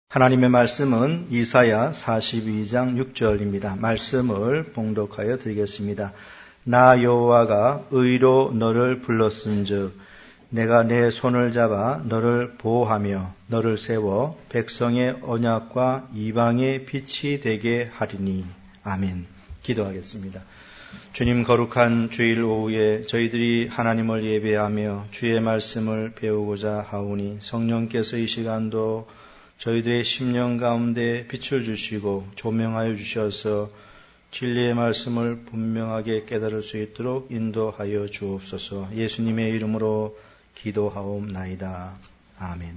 하나님의 말씀은 이사야 42장 6절입니다. 말씀을 봉독하여 드리겠습니다. 나 여호와가 의로 너를 불렀은즉 내가 내 손을 잡아 너를 보호하며 너를 세워 백성의 언약과 이방의 빛이 되게 하리니. 아멘. 기도하겠습니다. 주님, 거룩한 주일 오후에 저희들이 하나님을 예배하며 주의 말씀을 배우고자 하오니 성령께서 이 시간도 저희들의 심령 가운데 빛을 주시고 조명하여 주셔서 진리의 말씀을 분명하게 깨달을 수 있도록 인도하여 주옵소서. 예수님의 이름으로 기도하옵나이다. 아멘.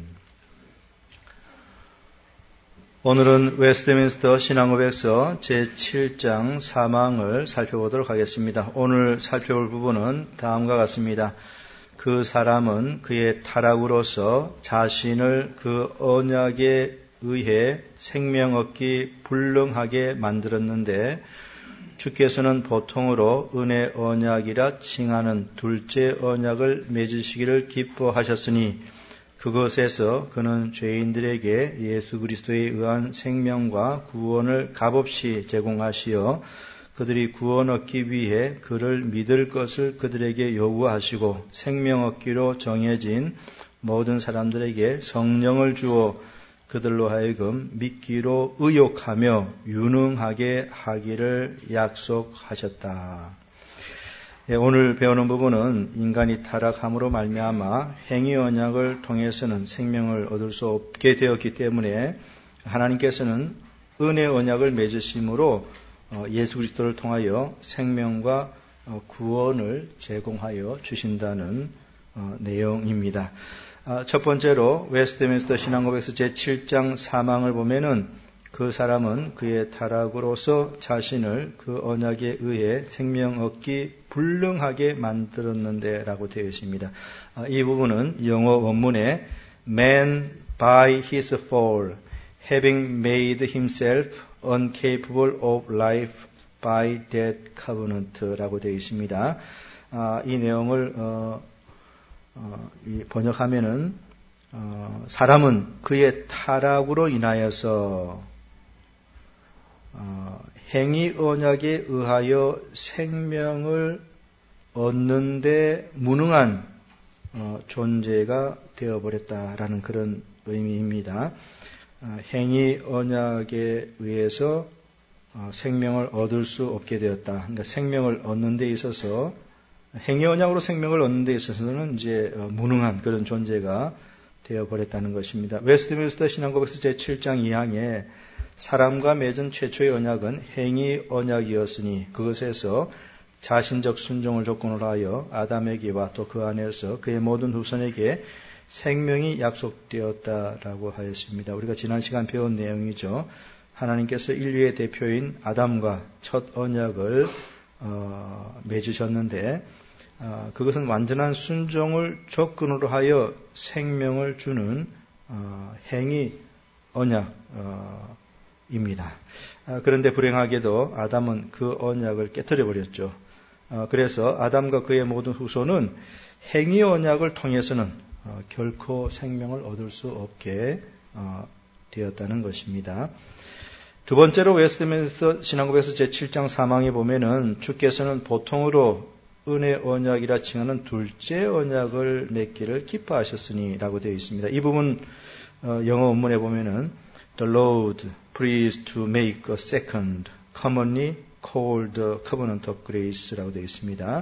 오늘은 웨스트민스터 신앙고백서 제7장 사망을 살펴보도록 하겠습니다. 오늘 살펴볼 부분은 다음과 같습니다. 그 사람은 그의 타락으로서 자신을 그 언약에 의해 생명 얻기 불능하게 만들었는데 주께서는 보통으로 은혜 언약이라 칭하는 둘째 언약을 맺으시기를 기뻐하셨으니 그것에서 그는 죄인들에게 예수 그리스도에 의한 생명과 구원을 값없이 제공하시어 그들이 구원 얻기 위해 그를 믿을 것을 그들에게 요구하시고 생명 얻기로 정해진 모든 사람들에게 성령을 주어 그들로 하여금 믿기로 의욕하며 유능하게 하기를 약속하셨다. 오늘 배우는 부분은 인간이 타락함으로 말미암아 행위 언약을 통해서는 생명을 얻을 수 없게 되었기 때문에 하나님께서는 은혜 언약을 맺으심으로 예수 그리스도를 통하여 생명과 구원을 제공하여 주신다는 내용입니다. 첫 번째로 웨스트민스터 신앙고백서 제7장 사망을 보면은 그 사람은 그의 타락으로서 자신을 그 언약에 의해 생명 얻기 불능하게 만들었는데 라고 되어 있습니다. 이 부분은 영어 원문에 Man by his fall having made himself uncapable of life by that covenant라고 되어 있습니다. 이 내용을 번역하면은 사람은 그의 타락으로 인하여서 행위 언약에 의하여 생명을 얻는데 무능한 존재가 되어버렸다라는 그런 의미입니다. 행위 언약에 의해서 생명을 얻을 수 없게 되었다. 그러니까 생명을 얻는 데 있어서 행위 언약으로 생명을 얻는 데 있어서는 이제 무능한 그런 존재가 되어버렸다는 것입니다. 웨스트민스터 신앙고백서 제7장 2항에 사람과 맺은 최초의 언약은 행위 언약이었으니 그것에서 자신적 순종을 조건으로 하여 아담에게와 또 그 안에서 그의 모든 후손에게 생명이 약속되었다라고 하였습니다. 우리가 지난 시간 배운 내용이죠. 하나님께서 인류의 대표인 아담과 첫 언약을 맺으셨는데 그것은 완전한 순종을 조건으로 하여 생명을 주는 행위 언약입니다. 그런데 불행하게도 아담은 그 언약을 깨뜨려 버렸죠. 그래서 아담과 그의 모든 후손은 행위 언약을 통해서는 결코 생명을 얻을 수 없게 되었다는 것입니다. 두 번째로 웨스트민스터 신앙고백서 제7장 사망에 보면은 주께서는 보통으로 은혜 언약이라 칭하는 둘째 언약을 맺기를 기뻐하셨으니 라고 되어 있습니다. 이 부분 영어 원문에 보면은 The Lord pleased to make a second, commonly called the covenant of grace 라고 되어 있습니다.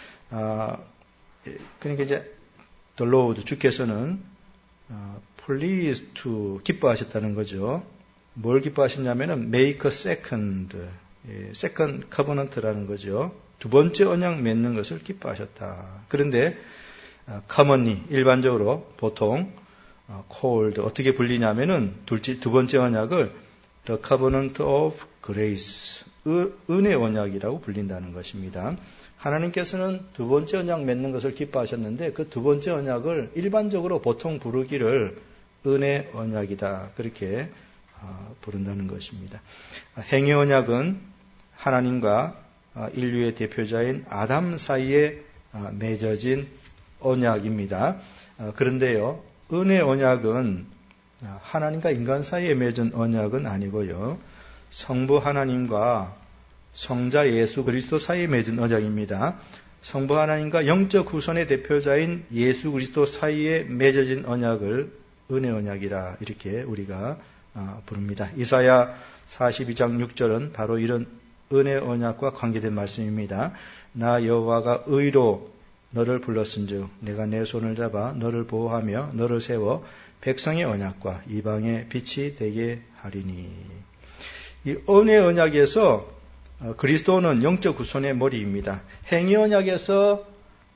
그러니까 이제 The Lord, 주께서는 pleased to, 기뻐하셨다는 거죠. 뭘 기뻐하셨냐면은 make a second, second covenant라는 거죠. 두 번째 언약 맺는 것을 기뻐하셨다. 그런데 commonly, 일반적으로 보통 called, 어떻게 불리냐면은 두 번째 언약을 the covenant of grace, 은혜 언약이라고 불린다는 것입니다. 하나님께서는 두 번째 언약 맺는 것을 기뻐하셨는데 그 두 번째 언약을 일반적으로 보통 부르기를 은혜 언약이다. 그렇게 부른다는 것입니다. 행위 언약은 하나님과 인류의 대표자인 아담 사이에 맺어진 언약입니다. 그런데요, 은혜 언약은 하나님과 인간 사이에 맺은 언약은 아니고요. 성부 하나님과 성자 예수 그리스도 사이에 맺은 언약입니다. 성부 하나님과 영적 후손의 대표자인 예수 그리스도 사이에 맺어진 언약을 은혜 언약이라 이렇게 우리가 부릅니다. 이사야 42장 6절은 바로 이런 은혜 언약과 관계된 말씀입니다. 나 여호와가 의로 너를 불렀은즉 내가 내 손을 잡아 너를 보호하며 너를 세워 백성의 언약과 이방의 빛이 되게 하리니. 이 은혜 언약에서 그리스도는 영적 후손의 머리입니다. 행위 언약에서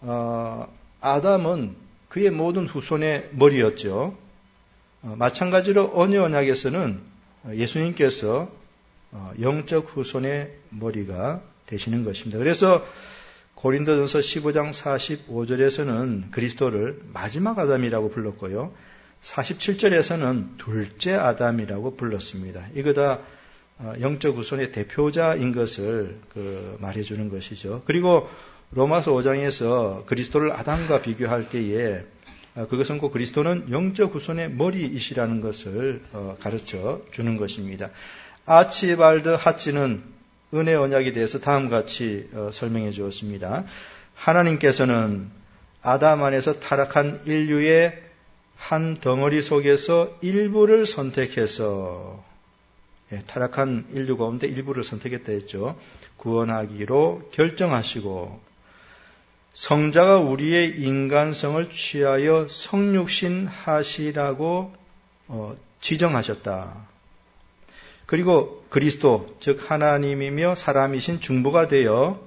아담은 그의 모든 후손의 머리였죠. 마찬가지로 은혜 언약에서는 예수님께서 영적 후손의 머리가 되시는 것입니다. 그래서 고린도전서 15장 45절에서는 그리스도를 마지막 아담이라고 불렀고요. 47절에서는 둘째 아담이라고 불렀습니다. 이거 다 영적 후손의 대표자인 것을 말해주는 것이죠. 그리고 로마서 5장에서 그리스도를 아담과 비교할 때에 그것은 곧 그리스도는 영적 후손의 머리이시라는 것을 가르쳐 주는 것입니다. 아치발드 하치는 은혜 언약에 대해서 다음과 같이 설명해 주었습니다. 하나님께서는 아담 안에서 타락한 인류의 한 덩어리 속에서 일부를 선택해서 타락한 인류 가운데 일부를 선택했다 했죠. 구원하기로 결정하시고 성자가 우리의 인간성을 취하여 성육신 하시라고 지정하셨다. 그리고 그리스도, 즉 하나님이며 사람이신 중보가 되어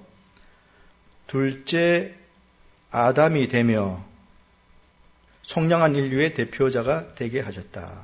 둘째 아담이 되며 속량한 인류의 대표자가 되게 하셨다.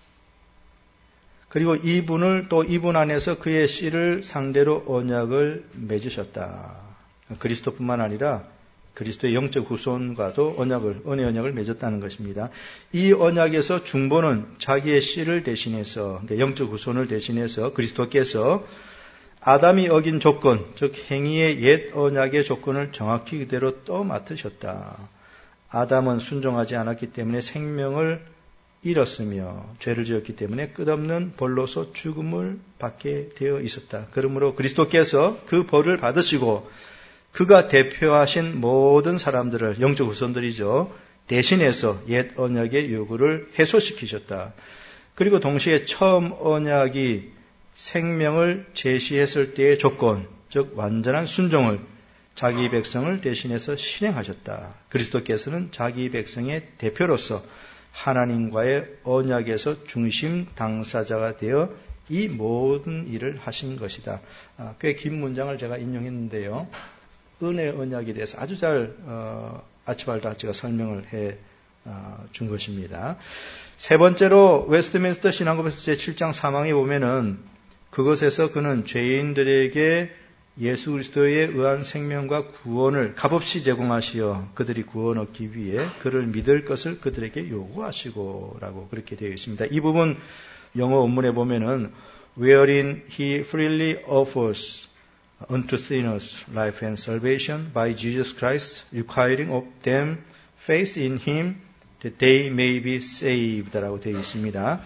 그리고 이분을 또 이분 안에서 그의 씨를 상대로 언약을 맺으셨다. 그리스도뿐만 아니라 그리스도의 영적 후손과도 은혜 언약을 맺었다는 것입니다. 이 언약에서 중보는 자기의 씨를 대신해서, 영적 후손을 대신해서 그리스도께서 아담이 어긴 조건, 즉 행위의 옛 언약의 조건을 정확히 그대로 또 맡으셨다. 아담은 순종하지 않았기 때문에 생명을 잃었으며 죄를 지었기 때문에 끝없는 벌로서 죽음을 받게 되어 있었다. 그러므로 그리스도께서 그 벌을 받으시고 그가 대표하신 모든 사람들을, 영적 후손들이죠, 대신해서 옛 언약의 요구를 해소시키셨다. 그리고 동시에 처음 언약이 생명을 제시했을 때의 조건, 즉 완전한 순종을 자기 백성을 대신해서 실행하셨다. 그리스도께서는 자기 백성의 대표로서 하나님과의 언약에서 중심 당사자가 되어 이 모든 일을 하신 것이다. 꽤 긴 문장을 제가 인용했는데요. 은혜 언약에 대해서 아주 잘 아치발드 하치가 설명을 해 준 것입니다. 세 번째로 웨스트민스터 신앙법에서 제7장 3항에 보면은 그것에서 그는 죄인들에게 예수 그리스도에 의한 생명과 구원을 값없이 제공하시어 그들이 구원 얻기 위해 그를 믿을 것을 그들에게 요구하시고라고 그렇게 되어 있습니다. 이 부분 영어 원문에 보면은 wherein he freely offers unto sinners life and salvation by Jesus Christ, requiring of them faith in him that they may be saved라고 되어 있습니다.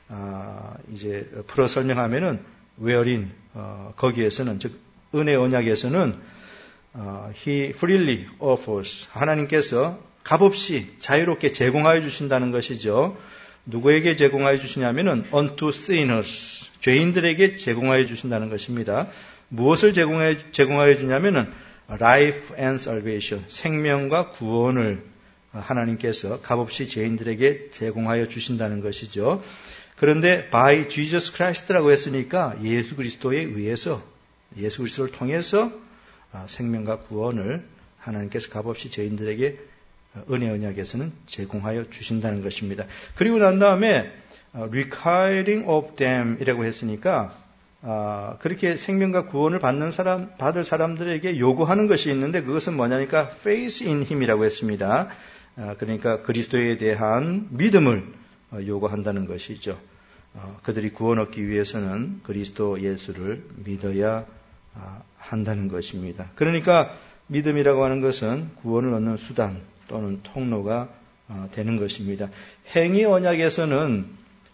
이제 풀어 설명하면은 wherein 거기에서는, 즉 은혜 언약에서는 he freely offers, 하나님께서 값없이 자유롭게 제공하여 주신다는 것이죠. 누구에게 제공하여 주시냐면은 unto sinners, 죄인들에게 제공하여 주신다는 것입니다. 무엇을 제공하여 주냐면은 life and salvation, 생명과 구원을 하나님께서 값없이 죄인들에게 제공하여 주신다는 것이죠. 그런데 by Jesus Christ라고 했으니까 예수 그리스도에 의해서, 예수 그리스도를 통해서 생명과 구원을 하나님께서 값없이 죄인들에게 은혜 언약에서는 제공하여 주신다는 것입니다. 그리고 난 다음에 requiring of them 이라고 했으니까 그렇게 생명과 구원을 받을 사람들에게 요구하는 것이 있는데 그것은 뭐냐니까 faith in him이라고 했습니다. 그러니까 그리스도에 대한 믿음을 요구한다는 것이죠. 그들이 구원 얻기 위해서는 그리스도 예수를 믿어야 한다는 것입니다. 그러니까 믿음이라고 하는 것은 구원을 얻는 수단 또는 통로가 되는 것입니다. 행위 언약에서는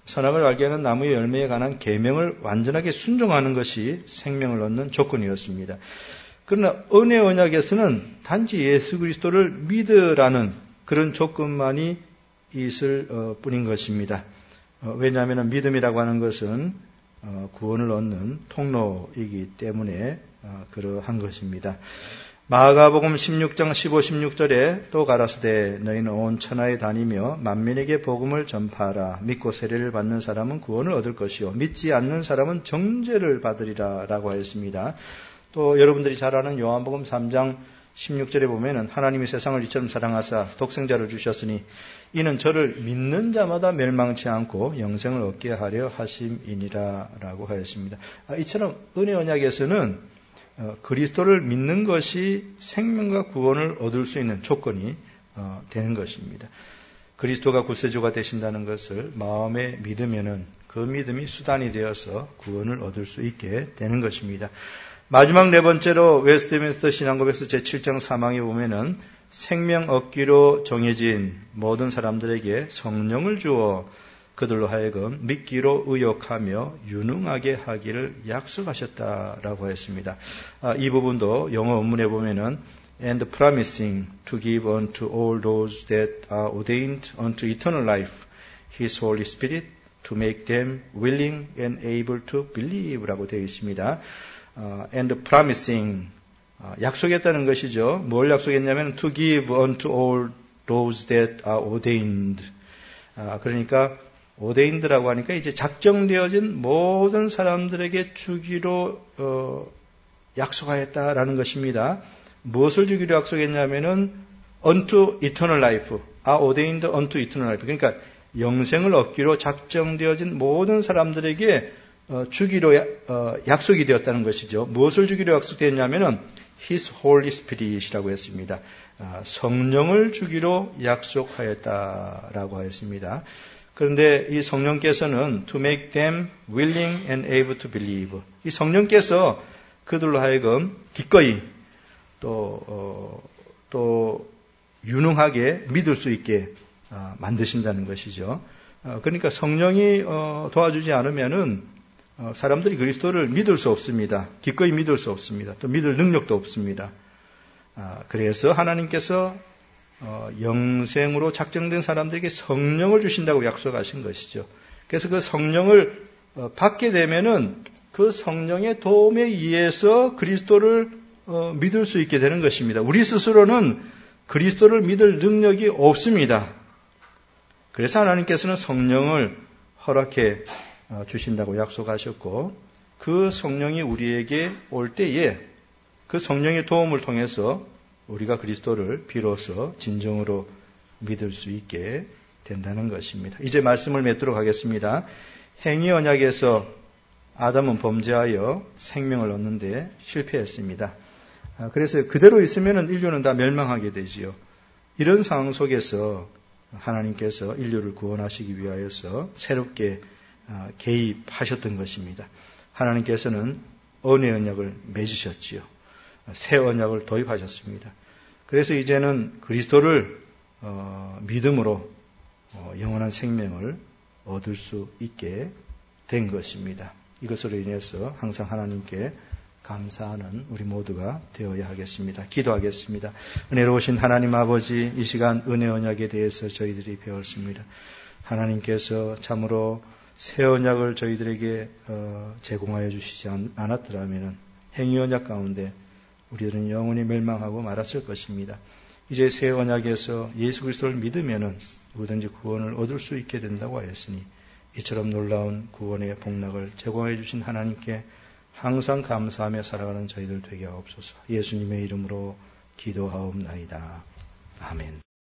선악을 알게 하는 나무의 열매에 관한 계명을 완전하게 순종하는 것이 생명을 얻는 조건이었습니다. 그러나 은혜 언약에서는 단지 예수 그리스도를 믿으라는 그런 조건만이 있을 뿐인 것입니다. 왜냐하면 믿음이라고 하는 것은 구원을 얻는 통로이기 때문에 그러한 것입니다. 마가복음 16장 15, 16절에 또 가라사대 너희는 온 천하에 다니며 만민에게 복음을 전파하라. 믿고 세례를 받는 사람은 구원을 얻을 것이요 믿지 않는 사람은 정죄를 받으리라 라고 하였습니다. 또 여러분들이 잘 아는 요한복음 3장 16절에 보면은 하나님이 세상을 이처럼 사랑하사 독생자를 주셨으니 이는 저를 믿는 자마다 멸망치 않고 영생을 얻게 하려 하심이니라 라고 하였습니다. 이처럼 은혜 언약에서는 그리스도를 믿는 것이 생명과 구원을 얻을 수 있는 조건이 되는 것입니다. 그리스도가 구세주가 되신다는 것을 마음에 믿으면은 그 믿음이 수단이 되어서 구원을 얻을 수 있게 되는 것입니다. 마지막 네 번째로 웨스트민스터 신앙고백서 제7장 3항에 보면은 생명 얻기로 정해진 모든 사람들에게 성령을 주어 그들로 하여금 믿기로 의욕하며 유능하게 하기를 약속하셨다라고 했습니다. 이 부분도 영어 원문에 보면은 and promising to give unto all those that are ordained unto eternal life His Holy Spirit to make them willing and able to believe라고 되어 있습니다. And promising 약속했다는 것이죠. 뭘 약속했냐면 to give unto all those that are ordained. 그러니까 ordained라고 하니까 이제 작정되어진 모든 사람들에게 주기로 약속하였다라는 것입니다. 무엇을 주기로 약속했냐면은 unto eternal life, are ordained unto eternal life. 그러니까 영생을 얻기로 작정되어진 모든 사람들에게 주기로 약속이 되었다는 것이죠. 무엇을 주기로 약속되었냐면은 His Holy Spirit이라고 했습니다. 성령을 주기로 약속하였다라고 하였습니다. 그런데 이 성령께서는 to make them willing and able to believe. 이 성령께서 그들로 하여금 기꺼이 또 유능하게 믿을 수 있게 만드신다는 것이죠. 그러니까 성령이 도와주지 않으면은 사람들이 그리스도를 믿을 수 없습니다. 기꺼이 믿을 수 없습니다. 또 믿을 능력도 없습니다. 그래서 하나님께서 영생으로 작정된 사람들에게 성령을 주신다고 약속하신 것이죠. 그래서 그 성령을 받게 되면은 그 성령의 도움에 의해서 그리스도를 믿을 수 있게 되는 것입니다. 우리 스스로는 그리스도를 믿을 능력이 없습니다. 그래서 하나님께서는 성령을 허락해 주신다고 약속하셨고 그 성령이 우리에게 올 때에 그 성령의 도움을 통해서 우리가 그리스도를 비로소 진정으로 믿을 수 있게 된다는 것입니다. 이제 말씀을 맺도록 하겠습니다. 행위 언약에서 아담은 범죄하여 생명을 얻는데 실패했습니다. 그래서 그대로 있으면 인류는 다 멸망하게 되지요. 이런 상황 속에서 하나님께서 인류를 구원하시기 위하여서 새롭게 개입하셨던 것입니다. 하나님께서는 은혜 언약을 맺으셨지요. 새 언약을 도입하셨습니다. 그래서 이제는 그리스도를 믿음으로 영원한 생명을 얻을 수 있게 된 것입니다. 이것으로 인해서 항상 하나님께 감사하는 우리 모두가 되어야 하겠습니다. 기도하겠습니다. 은혜로우신 하나님 아버지, 이 시간 은혜 언약에 대해서 저희들이 배웠습니다. 하나님께서 참으로 새 언약을 저희들에게 제공하여 주시지 않았더라면 행위 언약 가운데 우리들은 영원히 멸망하고 말았을 것입니다. 이제 새 언약에서 예수 그리스도를 믿으면은 누구든지 구원을 얻을 수 있게 된다고 하였으니 이처럼 놀라운 구원의 복락을 제공해 주신 하나님께 항상 감사하며 살아가는 저희들 되게 하옵소서. 예수님의 이름으로 기도하옵나이다. 아멘.